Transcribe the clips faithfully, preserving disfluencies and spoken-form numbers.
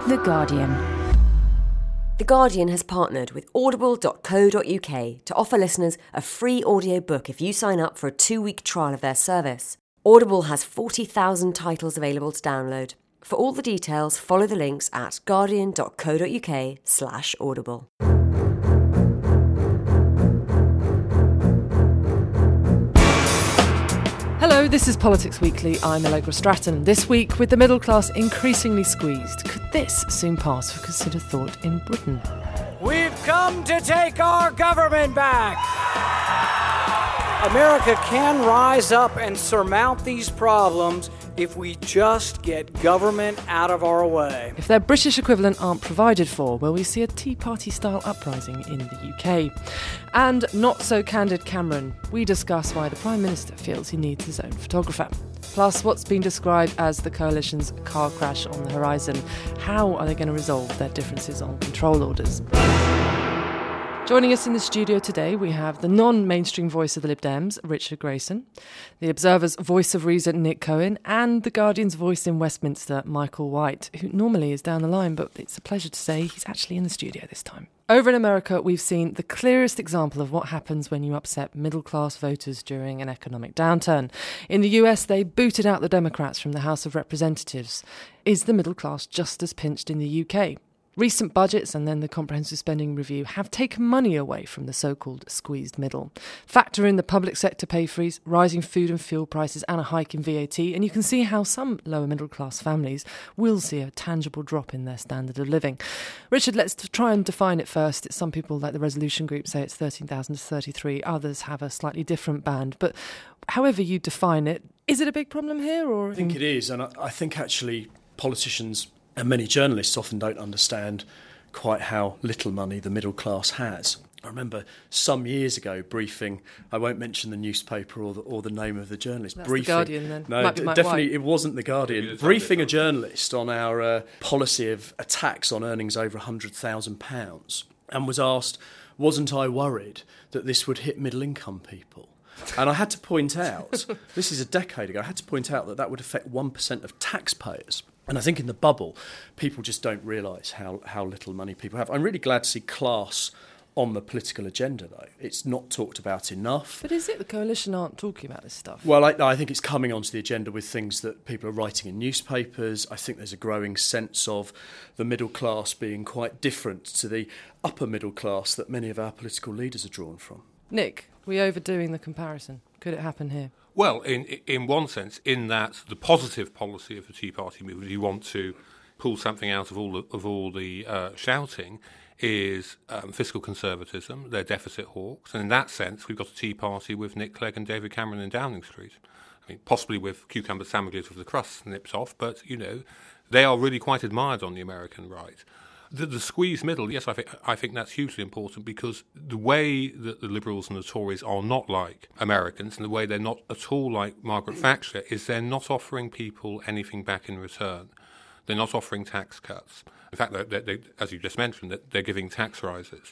The Guardian. The Guardian has partnered with audible dot co dot uk to offer listeners a free audiobook if you sign up for a two-week trial of their service. Audible has forty thousand titles available to download. For all the details, follow the links at guardian dot co dot uk slash audible. Hello, this is Politics Weekly. I'm Allegra Stratton. This week, with the middle class increasingly squeezed, could this soon pass for considered thought in Britain? We've come to take our government back! America can rise up and surmount these problems if we just get government out of our way. If their British equivalent aren't provided for, will we see a Tea Party-style uprising in the U K? And not so candid Cameron. We discuss why the Prime Minister feels he needs his own photographer. Plus, what's been described as the coalition's car crash on the horizon. How are they going to resolve their differences on control orders? Joining us in the studio today, we have the non-mainstream voice of the Lib Dems, Richard Grayson, the Observer's voice of reason, Nick Cohen, and the Guardian's voice in Westminster, Michael White, who normally is down the line, but it's a pleasure to say he's actually in the studio this time. Over in America, we've seen the clearest example of what happens when you upset middle-class voters during an economic downturn. In the U S, they booted out the Democrats from the House of Representatives. Is the middle class just as pinched in the U K? Recent budgets and then the comprehensive spending review have taken money away from the so-called squeezed middle. Factor in the public sector pay freeze, rising food and fuel prices and a hike in V A T, and you can see how some lower middle class families will see a tangible drop in their standard of living. Richard, let's try and define it first. Some people, like the Resolution Group, say it's thirteen thousand to thirty-three. Others have a slightly different band. But however you define it, is it a big problem here? Or I think it is, and I, I think actually politicians and many journalists often don't understand quite how little money the middle class has. I remember some years ago briefing, I won't mention the newspaper or the, or the name of the journalist. That's briefing, The Guardian then. No, Might be d- Mike definitely White. It wasn't The Guardian. Briefing a journalist on our uh, policy of a tax on earnings over one hundred thousand pounds, and was asked, wasn't I worried that this would hit middle income people? And I had to point out, this is a decade ago, I had to point out that that would affect one percent of taxpayers. And I think in the bubble, people just don't realise how, how little money people have. I'm really glad to see class on the political agenda, though. It's not talked about enough. But is it the coalition aren't talking about this stuff? Well, I, I think it's coming onto the agenda with things that people are writing in newspapers. I think there's a growing sense of the middle class being quite different to the upper middle class that many of our political leaders are drawn from. Nick, are we overdoing the comparison? Could it happen here? Well, in in one sense, in that the positive policy of the Tea Party movement, you want to pull something out of all the, of all the uh, shouting, is um, fiscal conservatism. They're deficit hawks, and in that sense, we've got a Tea Party with Nick Clegg and David Cameron in Downing Street. I mean, possibly with cucumber sandwiches with the crust snipped off, but you know, they are really quite admired on the American right. The, the squeeze middle, yes, I think I think that's hugely important because the way that the Liberals and the Tories are not like Americans and the way they're not at all like Margaret Thatcher is they're not offering people anything back in return. They're not offering tax cuts. In fact, they're, they're, they, as you just mentioned, they're, they're giving tax rises.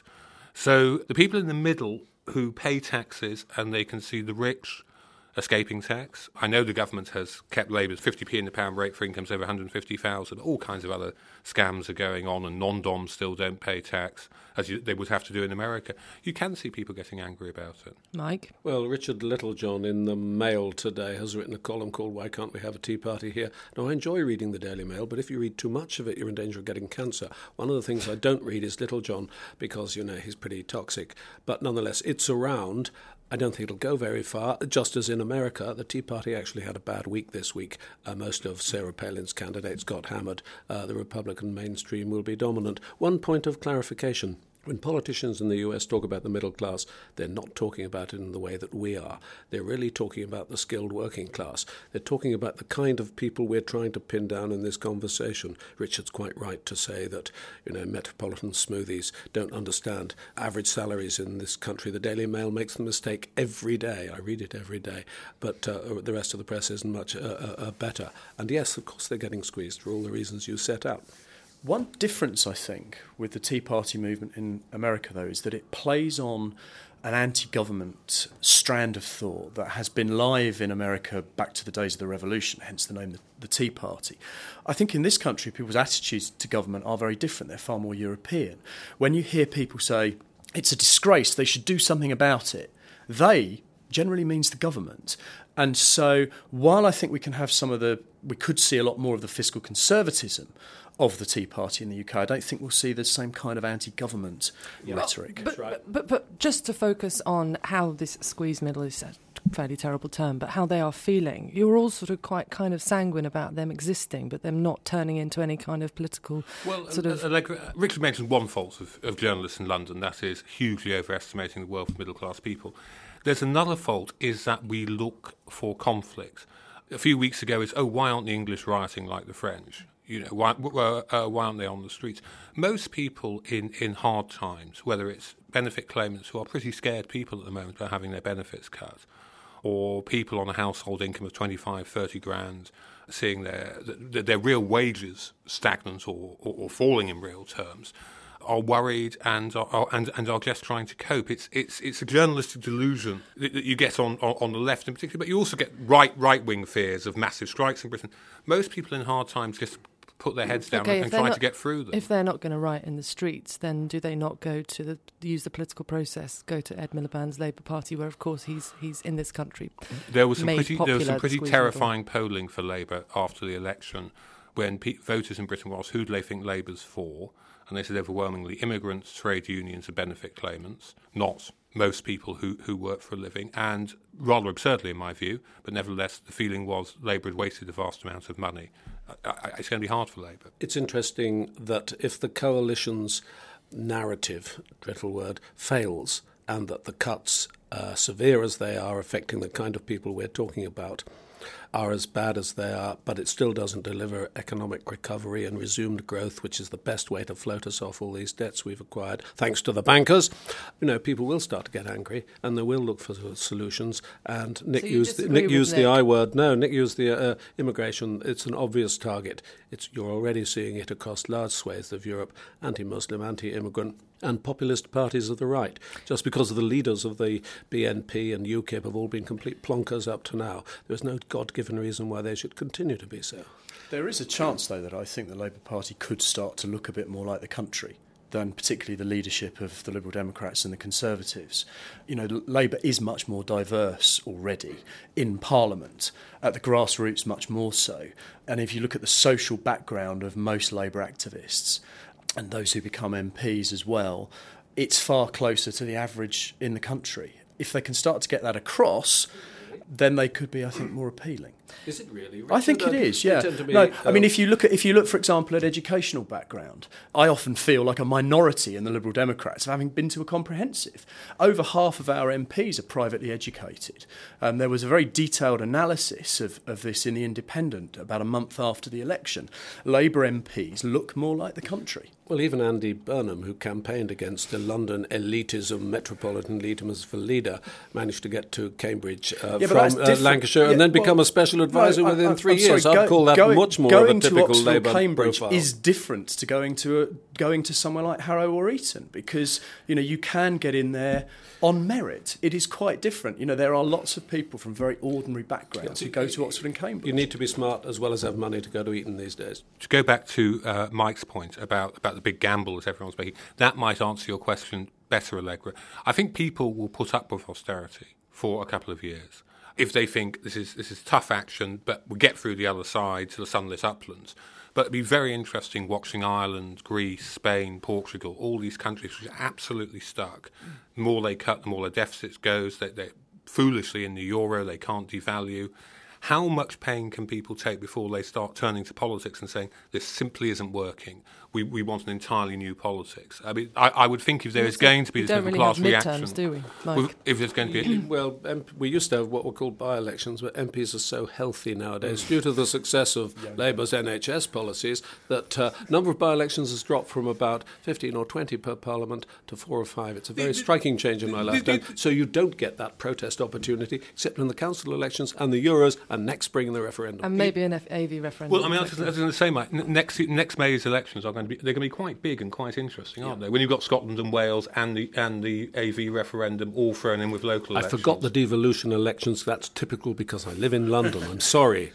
So the people in the middle who pay taxes and they can see the rich escaping tax. I know the government has kept Labour's fifty p in the pound rate for incomes over one hundred fifty thousand. All kinds of other scams are going on, and non-doms still don't pay tax, as you, they would have to do in America. You can see people getting angry about it. Mike? Well, Richard Littlejohn in the Mail today has written a column called Why Can't We Have a Tea Party Here? Now, I enjoy reading the Daily Mail, but if you read too much of it, you're in danger of getting cancer. One of the things I don't read is Littlejohn because, you know, he's pretty toxic. But nonetheless, it's around. I don't think it'll go very far. Just as in America, the Tea Party actually had a bad week this week. Uh, most of Sarah Palin's candidates got hammered. Uh, the Republican mainstream will be dominant. One point of clarification. When politicians in the U S talk about the middle class, they're not talking about it in the way that we are. They're really talking about the skilled working class. They're talking about the kind of people we're trying to pin down in this conversation. Richard's quite right to say that, you know, metropolitan smoothies don't understand average salaries in this country. The Daily Mail makes the mistake every day. I read it every day. But uh, the rest of the press isn't much uh, uh, better. And yes, of course, they're getting squeezed for all the reasons you set out. One difference, I think, with the Tea Party movement in America, though, is that it plays on an anti-government strand of thought that has been live in America back to the days of the Revolution, hence the name the, the Tea Party. I think in this country, people's attitudes to government are very different. They're far more European. When you hear people say, it's a disgrace, they should do something about it, they generally means the government. And so while I think we can have some of the, we could see a lot more of the fiscal conservatism of the Tea Party in the U K, I don't think we'll see the same kind of anti-government yeah. rhetoric. But, but, but, but just to focus on how this squeeze middle is a fairly terrible term, but how they are feeling, you're all sort of quite kind of sanguine about them existing, but them not turning into any kind of political well, sort uh, of... Uh, like, uh, Richard mentioned one fault of, of journalists in London, that is hugely overestimating the wealth of middle-class people. There's another fault, is that we look for conflict. A few weeks ago, it's, oh, why aren't the English rioting like the French? You know, why, uh, why aren't they on the streets? Most people in, in hard times, whether it's benefit claimants who are pretty scared people at the moment about having their benefits cut, or people on a household income of twenty-five, thirty grand, seeing their their, their real wages stagnant or, or, or falling in real terms, are worried and are, are and, and are just trying to cope. It's it's it's a journalistic delusion that, that you get on, on on the left in particular, but you also get right right wing fears of massive strikes in Britain. Most people in hard times just put their heads down okay, and, and try not, to get through them. If they're not going to riot in the streets, then do they not go to the use the political process, go to Ed Miliband's Labour Party, where of course he's he's in this country. There was some pretty there was some pretty the terrifying middle. polling for Labour after the election, when pe- voters in Britain were asked who do they think Labour's for, and they said overwhelmingly immigrants, trade unions, and benefit claimants, not most people who, who work for a living. And rather absurdly, in my view, but nevertheless, the feeling was Labour had wasted a vast amount of money. I, I, it's going to be hard for Labour. It's interesting that if the coalition's narrative, dreadful word, fails, and that the cuts, uh, severe as they are, affecting the kind of people we're talking about, are as bad as they are, but it still doesn't deliver economic recovery and resumed growth, which is the best way to float us off all these debts we've acquired, thanks to the bankers. You know, people will start to get angry, and they will look for solutions. And Nick so used the, Nick used Nick. the I word. No, Nick used the uh, immigration. It's an obvious target. It's you're already seeing it across large swathes of Europe, anti-Muslim, anti-immigrant, and populist parties of the right. Just because the leaders of the B N P and U KIP have all been complete plonkers up to now, there's no God-given reason why they should continue to be so. There is a chance, though, that I think the Labour Party could start to look a bit more like the country than particularly the leadership of the Liberal Democrats and the Conservatives. You know, Labour is much more diverse already in Parliament, at the grassroots much more so. And if you look at the social background of most Labour activists, and those who become M Ps as well, it's far closer to the average in the country. If they can start to get that across, then they could be, I think, more appealing. Is it really? Richard? I think it is, yeah. Be, no, I mean, um, if you look at, if you look, for example, at educational background, I often feel like a minority in the Liberal Democrats of having been to a comprehensive. Over half of our M Ps are privately educated. Um, there was a very detailed analysis of, of this in The Independent about a month after the election. Labour M Ps look more like the country. Well, even Andy Burnham, who campaigned against the London elitism, metropolitan elitism as for leader, managed to get to Cambridge uh, yeah, from uh, Lancashire yeah, and then become well, a special advisor no, within I, three I'm years. Sorry, I'd go, call that going, much more of a typical Oxford Labour Cambridge profile. Is different to going to a, going to somewhere like Harrow or Eton, because you know you can get in there on merit. It is quite different. You know, there are lots of people from very ordinary backgrounds who go to Oxford and Cambridge. You need to be smart as well as have money to go to Eton these days. To go back to uh, Mike's point about, about the big gamble, as everyone's making, that might answer your question better, Allegra. I think people will put up with austerity for a couple of years if they think this is this is tough action, but we'll get through the other side to the sunlit uplands. But it'd be very interesting watching Ireland, Greece, Spain, Portugal, all these countries which are absolutely stuck. The more they cut, the more their deficits goes. They, they're foolishly in the euro, they can't devalue. How much pain can people take before they start turning to politics and saying, this simply isn't working? We we want an entirely new politics. I mean, I, I would think if there is going to be this middle class reaction, do we? Like. If there's going to be, a, well, M- we used to have what were called by-elections, but M Ps are so healthy nowadays due to the success of yeah, Labour's N H S policies that uh, number of by-elections has dropped from about fifteen or twenty per parliament to four or five. It's a very striking change in my lifetime. So you don't get that protest opportunity except in the council elections and the Euros and next spring the referendum. And maybe an F- A V referendum. Well, I mean, I was, I was going to say, Mike, next next May's elections are going to be they're going to be quite big and quite interesting, aren't yeah. they? When you've got Scotland and Wales and the and the A V referendum all thrown in with local I elections. forgot the devolution elections. That's typical because I live in London. I'm sorry.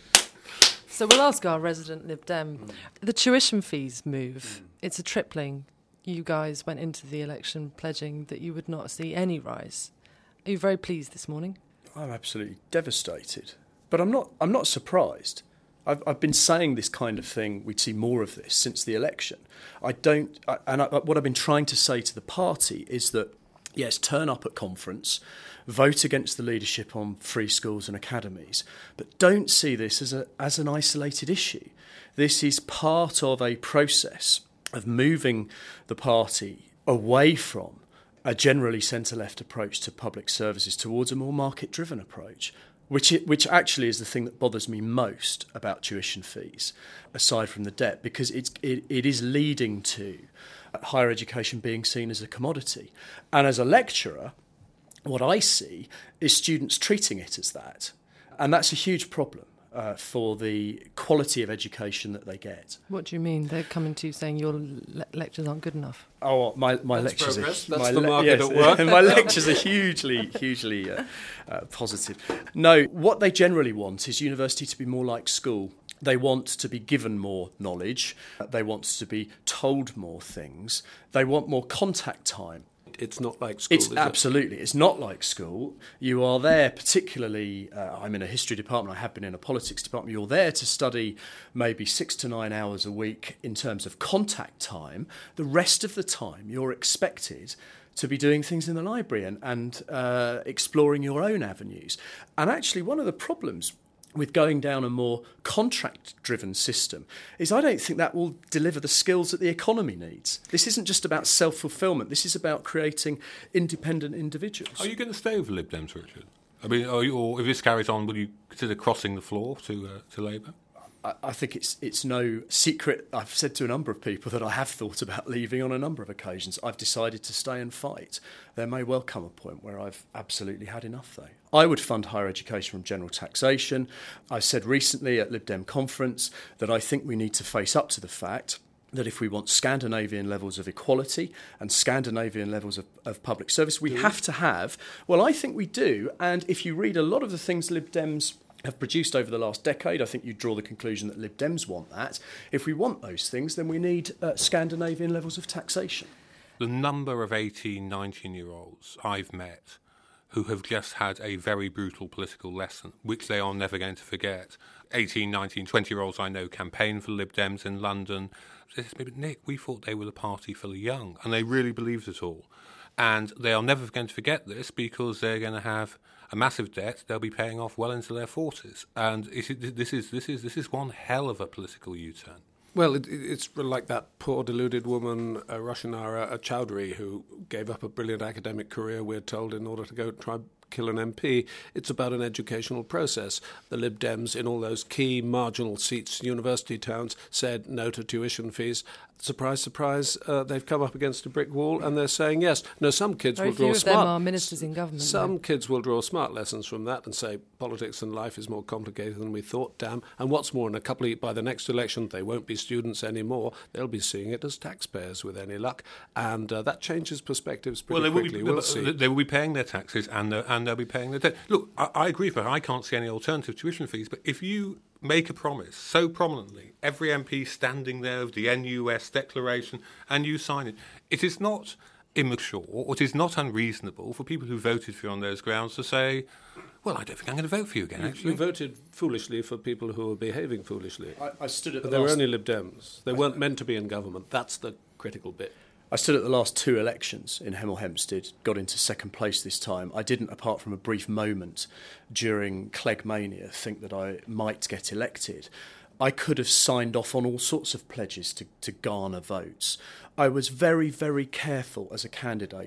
So we'll ask our resident Lib Dem. Mm. The tuition fees move. Mm. It's a tripling. You guys went into the election pledging that you would not see any rise. Are you very pleased this morning? I'm absolutely devastated. But I'm not I'm not surprised. I've, I've been saying this kind of thing, we'd see more of this since the election. I don't, I, and I, what I've been trying to say to the party is that, yes, turn up at conference, vote against the leadership on free schools and academies, but don't see this as a as an isolated issue. This is part of a process of moving the party away from a generally centre-left approach to public services towards a more market-driven approach, which it, which actually is the thing that bothers me most about tuition fees, aside from the debt, because it's, it, it is leading to higher education being seen as a commodity. And as a lecturer, what I see is students treating it as that. And that's a huge problem uh, for the quality of education that they get. What do you mean? They're coming to you saying your le- lectures aren't good enough? Oh, my, my That's lectures progress. are... That's my the le- market yes, at work. my lectures are hugely, hugely uh, uh, positive. No, what they generally want is university to be more like school. They want to be given more knowledge. They want to be told more things. They want more contact time. It's not like school, It's is absolutely. It? It's not like school. You are there particularly, uh, I'm in a history department, I have been in a politics department, you're there to study maybe six to nine hours a week in terms of contact time. The rest of the time you're expected to be doing things in the library and, and uh, exploring your own avenues. And actually one of the problems with going down a more contract-driven system is I don't think that will deliver the skills that the economy needs. This isn't just about self-fulfilment. This is about creating independent individuals. Are you going to stay with Lib Dems, Richard? I mean, are you, or if this carries on, will you consider crossing the floor to uh, to Labour? I think it's it's no secret. I've said to a number of people that I have thought about leaving on a number of occasions. I've decided to stay and fight. There may well come a point where I've absolutely had enough, though. I would fund higher education from general taxation. I said recently at Lib Dem conference that I think we need to face up to the fact that if we want Scandinavian levels of equality and Scandinavian levels of, of public service, we have to have, well, I think we do. And if you read a lot of the things Lib Dems have produced over the last decade, I think you draw the conclusion that Lib Dems want that. If we want those things, then we need uh, Scandinavian levels of taxation. The number of eighteen, nineteen-year-olds I've met who have just had a very brutal political lesson, which they are never going to forget. eighteen, nineteen, twenty-year-olds I know campaign for Lib Dems in London. They say, but Nick, we thought they were the party for the young, and they really believed it all. And they are never going to forget this because they're going to have a massive debt they'll be paying off well into their forties. And it, this is this is this is one hell of a political U-turn. Well, it, it's like that poor deluded woman, uh, Roshanara Chowdhury, who gave up a brilliant academic career, we're told, in order to go try kill an M P. It's about an educational process. The Lib Dems in all those key marginal seats, university towns, said no to tuition fees. Surprise, surprise, uh, they've come up against a brick wall and they're saying yes. No, some kids Very will draw few of smart... them are ministers in government. Some though. kids will draw smart lessons from that and say politics and life is more complicated than we thought, damn. And what's more, in a couple of, by the next election, they won't be students anymore. They'll be seeing it as taxpayers with any luck. And uh, that changes perspectives pretty well, they quickly. Will be, we'll see. They will be paying their taxes and, and they'll be paying their debt. Look, I, I agree, but I can't see any alternative tuition fees. But if you make a promise so prominently, every M P standing there with the N U S declaration, and you sign it, it is not immature or it is not unreasonable for people who voted for you on those grounds to say, well, I don't think I'm going to vote for you again, you, actually. You voted foolishly for people who were behaving foolishly. I, I stood at but the they last... were only Lib Dems. They I, weren't meant to be in government. That's the critical bit. I stood at the last two elections in Hemel Hempstead, got into second place this time. I didn't, apart from a brief moment during Cleggmania, think that I might get elected. I could have signed off on all sorts of pledges to, to garner votes. I was very, very careful as a candidate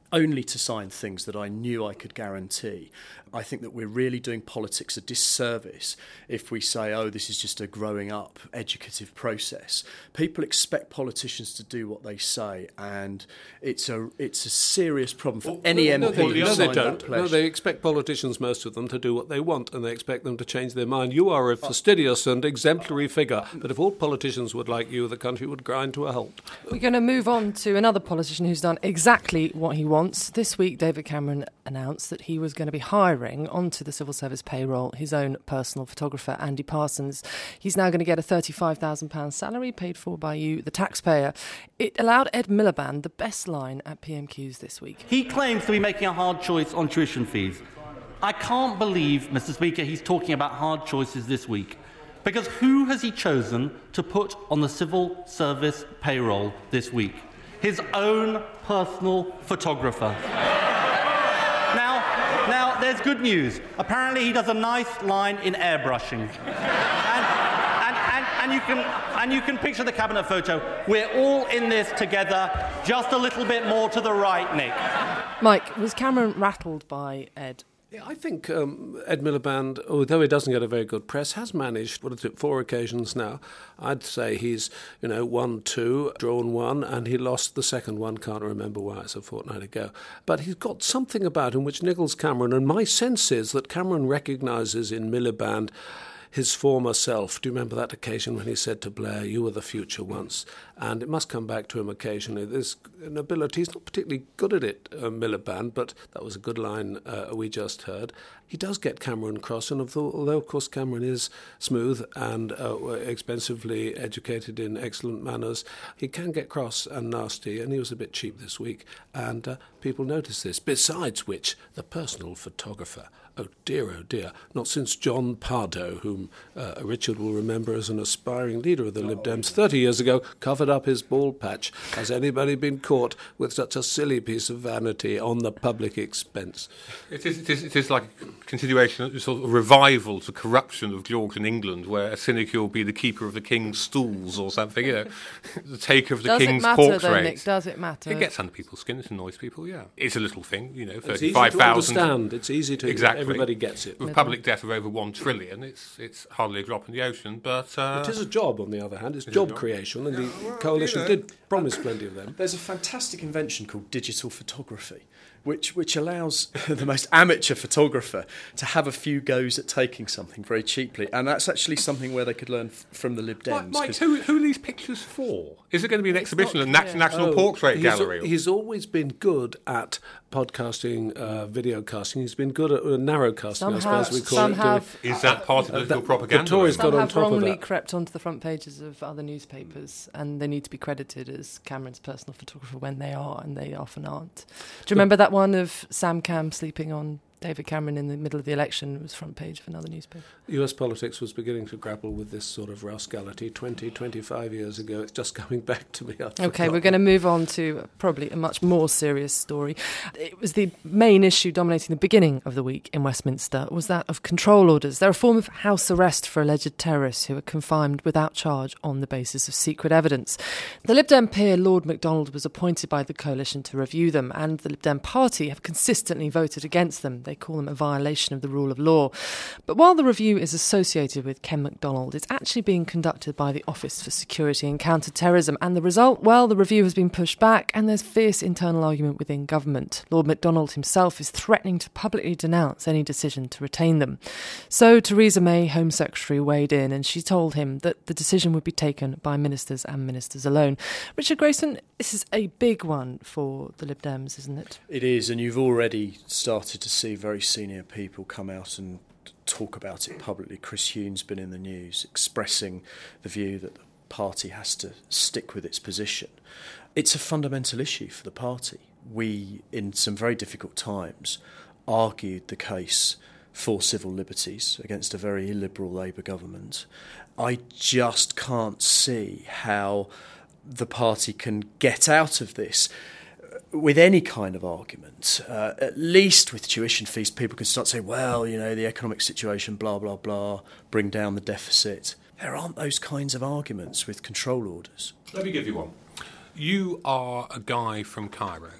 only to sign things that I knew I could guarantee. I think that we're really doing politics a disservice if we say, oh, this is just a growing up educative process. People expect politicians to do what they say, and it's a it's a serious problem for well, any no, M P no, they, who no, signed they that don't. pledge. No, they expect politicians, most of them, to do what they want, and they expect them to change their mind. You are a fastidious and exemplary figure, but if all politicians would like you, the country would grind to a halt. We're going to move on to another politician who's done exactly what he wants. This week, David Cameron announced that he was going to be hiring onto the civil service payroll his own personal photographer, Andy Parsons. He's now going to get a thirty-five thousand pounds salary paid for by you, the taxpayer. It allowed Ed Miliband the best line at P M Qs this week. He claims to be making a hard choice on tuition fees. I can't believe, Mister Speaker, he's talking about hard choices this week. Because who has he chosen to put on the civil service payroll this week? His own personal photographer. Now, now, there's good news. Apparently he does a nice line in airbrushing. And, and, and, and, you can, and you can picture the cabinet photo. We're all in this together, just a little bit more to the right, Nick. Mike, was Cameron rattled by Ed? Yeah, I think um, Ed Miliband, although he doesn't get a very good press, has managed, what is it, four occasions now. I'd say he's, you know, won two, drawn one, and he lost the second one. Can't remember why, it's a fortnight ago. But he's got something about him which niggles Cameron, and my sense is that Cameron recognises in Miliband his former self. Do you remember that occasion when he said to Blair, you were the future once? And it must come back to him occasionally. There's an ability, he's not particularly good at it, uh, Miliband, but that was a good line uh, we just heard. He does get Cameron cross, and although, although of course Cameron is smooth and uh, expensively educated in excellent manners, he can get cross and nasty, and he was a bit cheap this week, and uh, people notice this. Besides which, the personal photographer, oh dear, oh dear, not since John Pardoe, whom uh, Richard will remember as an aspiring leader of the Lib Dems thirty years ago, covered up his bald patch. Has anybody been caught with such a silly piece of vanity on the public expense? It is, it is, it is like a continuation, a sort of revival to corruption of Georgian England, where a sinecure will be the keeper of the king's stools or something, you know, the taker of the Does king's it matter, portrait. though, Nick? Does it matter? It gets under people's skin, it annoys people, yeah. It's a little thing, you know, It's easy thirty-five thousand. to understand. It's easy to... Exactly. Everybody gets it. With public debt of over one trillion, it's it's hardly a drop in the ocean, but... Uh, It is a job, on the other hand. It's It is job a job. creation, and the well, coalition you know. did promise plenty of them. There's a fantastic invention called digital photography, which which allows the most amateur photographer to have a few goes at taking something very cheaply, and that's actually something where they could learn f- from the Lib Dems. Mike, Mike 'cause- who, who are these pictures for? Is it going to be an exhibition at the Nat- clear. National Oh, Portrait he's, Gallery? He's always been good at podcasting, uh, video casting. He's been good at uh, narrow casting, Some I suppose have- we call some it. have- Is that part of Uh, political the- propaganda? the Tories then? got Some on have top of wrongly that. crept onto the front pages of other newspapers, and they need to be credited as Cameron's personal photographer when they are, and they often aren't. Do you remember that one of Sam Cam sleeping on David Cameron in the middle of the election? It was front page of another newspaper. U S politics was beginning to grapple with this sort of rascality twenty, twenty-five years ago. It's just coming back to me. I'd Okay, we're going to move on to probably a much more serious story. It was the main issue dominating the beginning of the week in Westminster was that of control orders. They're a form of house arrest for alleged terrorists who are confined without charge on the basis of secret evidence. The Lib Dem peer Lord MacDonald was appointed by the coalition to review them, and the Lib Dem party have consistently voted against them. They call them a violation of the rule of law. But while the review is associated with Ken MacDonald, it's actually being conducted by the Office for Security and Counter-Terrorism, and the result, well, the review has been pushed back and there's fierce internal argument within government. Lord MacDonald himself is threatening to publicly denounce any decision to retain them. So Theresa May, Home Secretary, weighed in, and she told him that the decision would be taken by ministers and ministers alone. Richard Grayson, this is a big one for the Lib Dems, isn't it? It is, and you've already started to see very senior people come out and talk about it publicly. Chris Huhne's been in the news expressing the view that the party has to stick with its position. It's a fundamental issue for the party. We, in some very difficult times, argued the case for civil liberties against a very illiberal Labour government. I just can't see how the party can get out of this with any kind of argument. Uh, at least with tuition fees, people can start saying, well, you know, the economic situation, blah, blah, blah, bring down the deficit. There aren't those kinds of arguments with control orders. Let me give you one. You are a guy from Cairo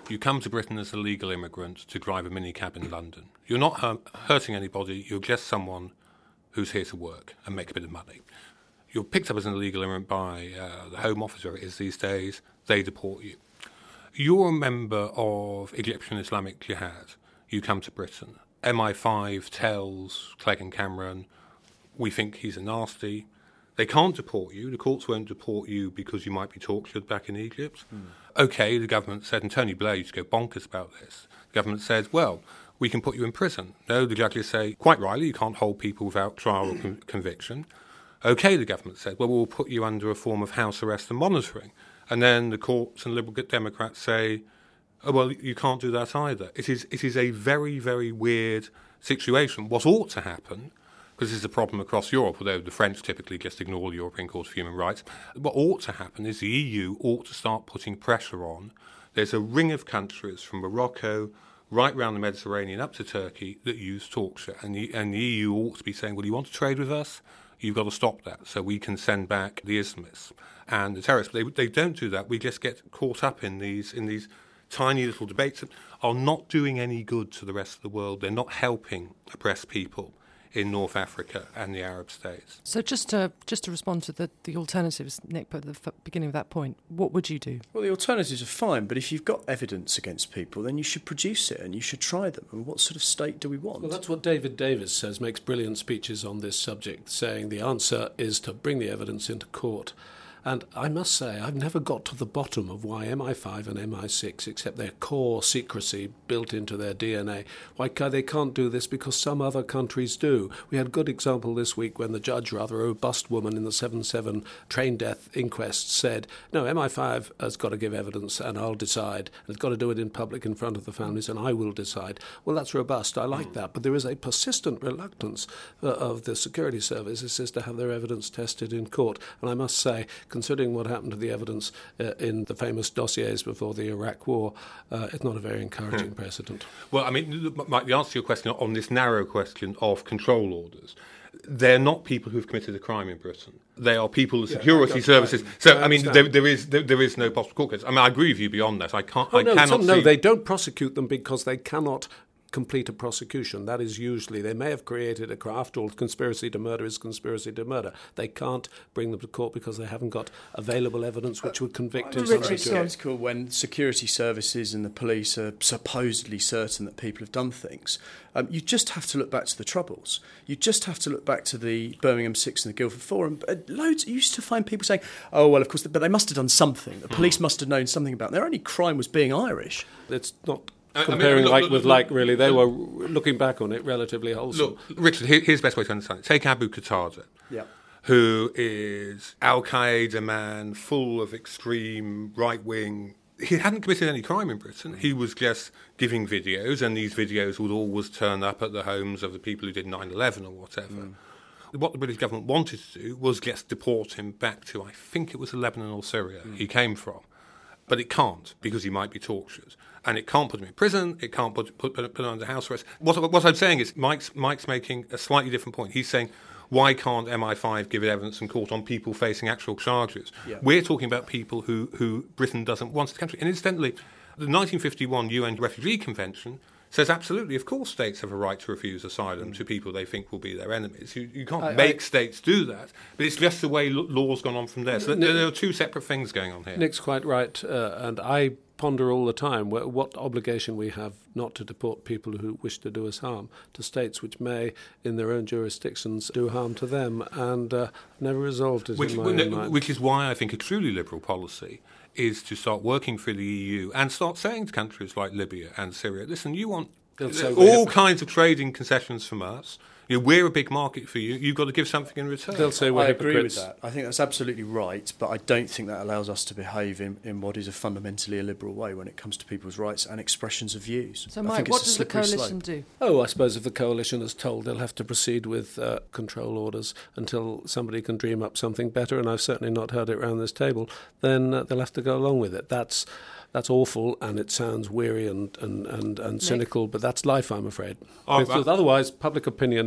You come to Britain as a legal immigrant to drive a minicab in London. You're not hum- hurting anybody, you're just someone who's here to work and make a bit of money. You're picked up as an illegal immigrant by uh, the Home Office, where it is these days, they deport you. You're a member of Egyptian Islamic Jihad. You come to Britain. M I five tells Clegg and Cameron, we think he's a nasty. They can't deport you. The courts won't deport you because you might be tortured back in Egypt. Mm. OK, the government said, and Tony Blair used to go bonkers about this. The government said, well, we can put you in prison. No, the judges say, quite rightly, you can't hold people without trial or con- conviction. OK, the government said, well, we'll put you under a form of house arrest and monitoring. And then the courts and Liberal Democrats say, oh, well, you can't do that either. It is, it is a very, very weird situation. What ought to happen, because this is a problem across Europe, although the French typically just ignore the European Court of Human Rights, what ought to happen is the E U ought to start putting pressure on. There's a ring of countries from Morocco right round the Mediterranean up to Turkey that use torture. And the, and the E U ought to be saying, well, you want to trade with us? You've got to stop that so we can send back the Islamists and the terrorists. They, they don't do that. We just get caught up in these in these tiny little debates that are not doing any good to the rest of the world. They're not helping oppressed people in North Africa and the Arab states. So just to just to respond to the, the alternatives, Nick put at the f- beginning of that point, what would you do? Well, the alternatives are fine, but if you've got evidence against people, then you should produce it and you should try them. And what sort of state do we want? Well, that's what David Davis says, makes brilliant speeches on this subject, saying the answer is to bring the evidence into court. And I must say, I've never got to the bottom of why M I five and M I six, except their core secrecy built into their D N A, why they can't do this because some other countries do. We had a good example this week when the judge, rather a robust woman in the seven seven train death inquest, said, no, M I five has got to give evidence and I'll decide. And it's got to do it in public in front of the families and I will decide. Well, that's robust. I like that. But there is a persistent reluctance uh, of the security services to have their evidence tested in court. And I must say, considering what happened to the evidence uh, in the famous dossiers before the Iraq War, uh, it's not a very encouraging hmm. precedent. Well, I mean, Mike, the answer to your question on this narrow question of control orders, they're not people who've committed a crime in Britain. They are people, the security yeah, services. So, I, I mean, there, there is there, there is no possible court case. I mean, I agree with you beyond that. I can't. Oh, I no, cannot. So, no, see... they don't prosecute them because they cannot complete a prosecution. That is usually, they may have created a craft, or conspiracy to murder is conspiracy to murder. They can't bring them to court because they haven't got available evidence which would convict I'm in very sceptical when security services and the police are supposedly certain that people have done things. Um, you just have to look back to the Troubles. You just have to look back to the Birmingham Six and the Guildford Four. And uh, loads, you used to find people saying, oh, well, of course, but they must have done something. The police must have known something about it. Their only crime was being Irish. It's not comparing I mean, look, like look, with look, like, really. They were, looking back on it, relatively wholesome. Look, Richard, here, here's the best way to understand it. Take Abu Qatada, yeah. who is Al-Qaeda man, full of extreme right-wing. He hadn't committed any crime in Britain. He was just giving videos, and these videos would always turn up at the homes of the people who did nine eleven or whatever. Mm. What the British government wanted to do was just deport him back to, I think it was Lebanon or Syria mm. he came from. But it can't, because he might be tortured. And it can't put him in prison, it can't put, put, put him under house arrest. What, what I'm saying is Mike's, Mike's making a slightly different point. He's saying, why can't M I five give evidence in court on people facing actual charges? Yeah. We're talking about people who, who Britain doesn't want in the country. And incidentally, the nineteen fifty-one U N Refugee Convention says absolutely, of course, states have a right to refuse asylum mm. to people they think will be their enemies. You, you can't I, make I, states do that, but it's just the way l- law's gone on from there. So Nick, there are two separate things going on here. Nick's quite right, uh, and I ponder all the time wh- what obligation we have not to deport people who wish to do us harm to states which may, in their own jurisdictions, do harm to them, and uh, never resolved it which, in my own mind. Which is why I think a truly liberal policy is to start working for the E U and start saying to countries like Libya and Syria, listen, you want all kinds of trading concessions from us. You know, we're a big market for you. You've got to give something in return. They'll say we're I hypocrites. agree with that. I think that's absolutely right, but I don't think that allows us to behave in, in what is a fundamentally illiberal way when it comes to people's rights and expressions of views. So, Mike, what does the coalition slope. do? Oh, I suppose if the coalition is told they'll have to proceed with uh, control orders until somebody can dream up something better, and I've certainly not heard it around this table, then uh, they'll have to go along with it. That's That's awful, and it sounds weary and, and, and, and cynical, but that's life, I'm afraid. Oh, because otherwise, public opinion,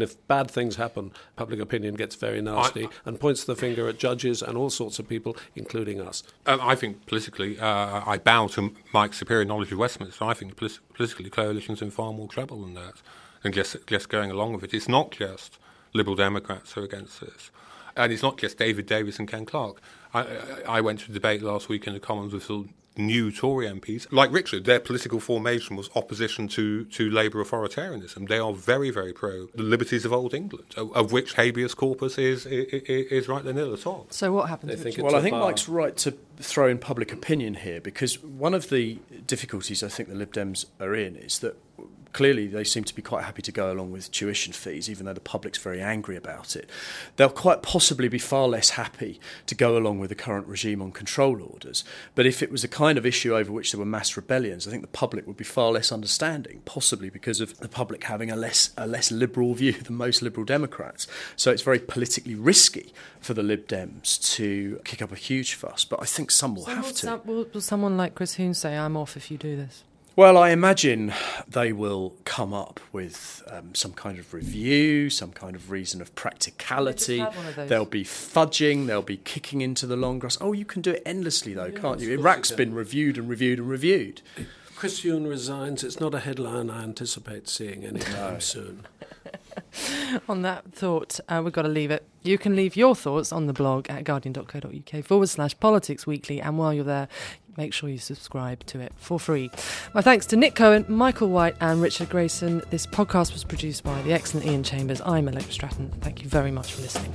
if bad things happen, public opinion gets very nasty I, and points the finger at judges and all sorts of people, including us. Um, I think politically, uh, I bow to Mike's superior knowledge of Westminster. I think polit- politically, coalition's in far more trouble than that, and just, just going along with it. It's not just Liberal Democrats who are against this. And it's not just David Davis and Ken Clarke. I, I, I went to a debate last week in the Commons with the new Tory M Ps. Like Richard, their political formation was opposition to, to Labour authoritarianism. They are very, very pro the liberties of old England, of, of which habeas corpus is, is, is right there near the top. So what happens? They think well, I think bar. Mike's right to throw in public opinion here, because one of the difficulties I think the Lib Dems are in is that clearly they seem to be quite happy to go along with tuition fees, even though the public's very angry about it. They'll quite possibly be far less happy to go along with the current regime on control orders. But if it was a kind of issue over which there were mass rebellions, I think the public would be far less understanding, possibly because of the public having a less a less liberal view than most Liberal Democrats. So it's very politically risky for the Lib Dems to kick up a huge fuss. But I think some will so have will to. Some, will, will someone like Chris Huhne say, I'm off if you do this? Well, I imagine they will come up with um, some kind of review, some kind of reason of practicality. There'll be fudging, they'll be kicking into the long grass. Oh, you can do it endlessly, though, yeah, can't you? Iraq's been reviewed and reviewed and reviewed. Chris Huhne resigns. It's not a headline I anticipate seeing anytime no. soon. On that thought, uh, we've got to leave it. You can leave your thoughts on the blog at guardian.co.uk forward slash politics weekly, and while you're there, make sure you subscribe to it for free. My thanks to Nick Cohen, Michael White and Richard Grayson. This podcast was produced by the excellent Ian Chambers. I'm Allegra Stratton. Thank you very much for listening.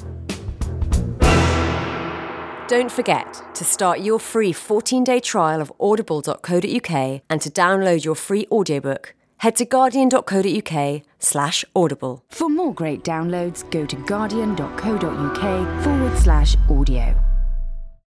Don't forget to start your free fourteen-day trial of audible dot co dot uk and to download your free audiobook. Head to guardian.co.uk slash audible. For more great downloads, go to guardian.co.uk forward slash audio.